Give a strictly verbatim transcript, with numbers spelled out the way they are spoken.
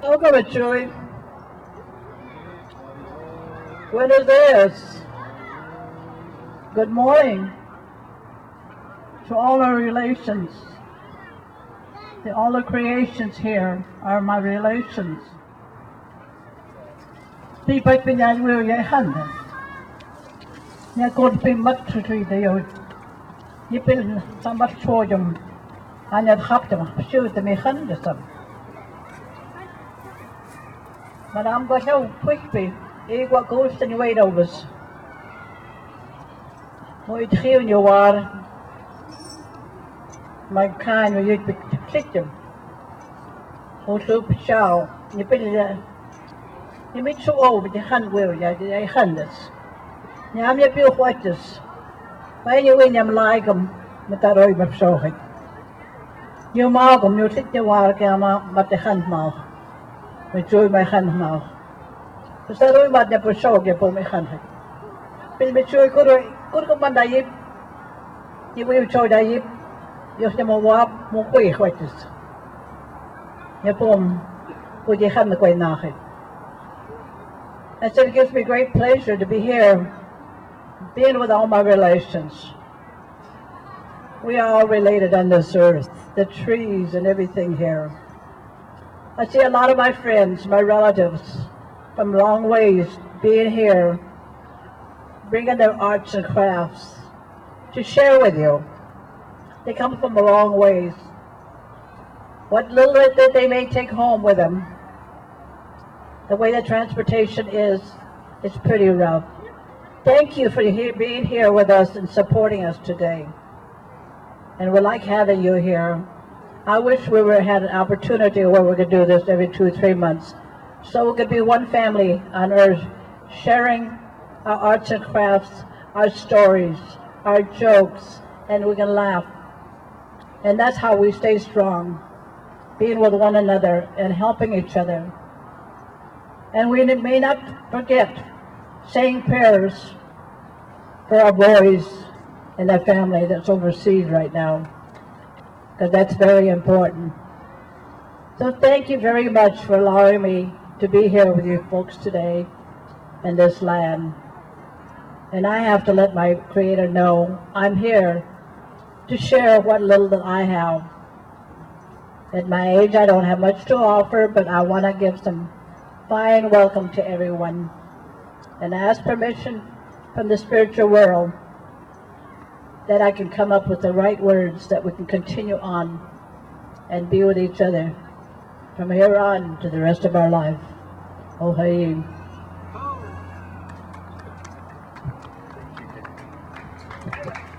Welcome, Joey. What is this? Good morning to all our relations. The, all the creations here are my relations. People can I will your hand. You could be much to the you. You build so much for them, and you have to shoot them a hundred of. But I'm going to quickly. Ik wat goes in je weet overs. Moet je het geven je waar. Maar ik kan je niet beklikken. Hoe zo speciaal. Je bent je. Je bent zo over je hand wil je. Je hand is. Je hebt je veel watjes. Maar je weet je like hem met dat ooit met zorgen. Je mag hem. Je zit je waar ik hem met de hand mag. Met zo mijn hand mag. Dus dat ooit maar net persoon je voor mij gaan. Ben je zo goed goed op mijn dag. Je wil zo dat je je hebt maar wat moet je watjes. Je pom hoe je hand kwijt nageeft. And so it gives me great pleasure to be here, being with all my relations. We are all related on this earth, the trees and everything here. I see a lot of my friends, my relatives, from long ways being here, bringing their arts and crafts to share with you. They come from a long ways. What little that they may take home with them, the way the transportation is, it's pretty rough. Thank you for he being here with us and supporting us today. And we like having you here. I wish we were had an opportunity where we could do this every two or three months. So we could be one family on earth, sharing our arts and crafts, our stories, our jokes, and we can laugh. And that's how we stay strong, being with one another and helping each other. And we may not forget saying prayers for our boys and their family that's overseas right now, because that's very important. So thank you very much for allowing me to be here with you folks today in this land. And I have to let my Creator know I'm here to share what little that I have. At my age, I don't have much to offer, but I want to give some fine welcome to everyone and ask permission from the spiritual world that I can come up with the right words that we can continue on and be with each other from here on to the rest of our life. Oh, hey. Oh.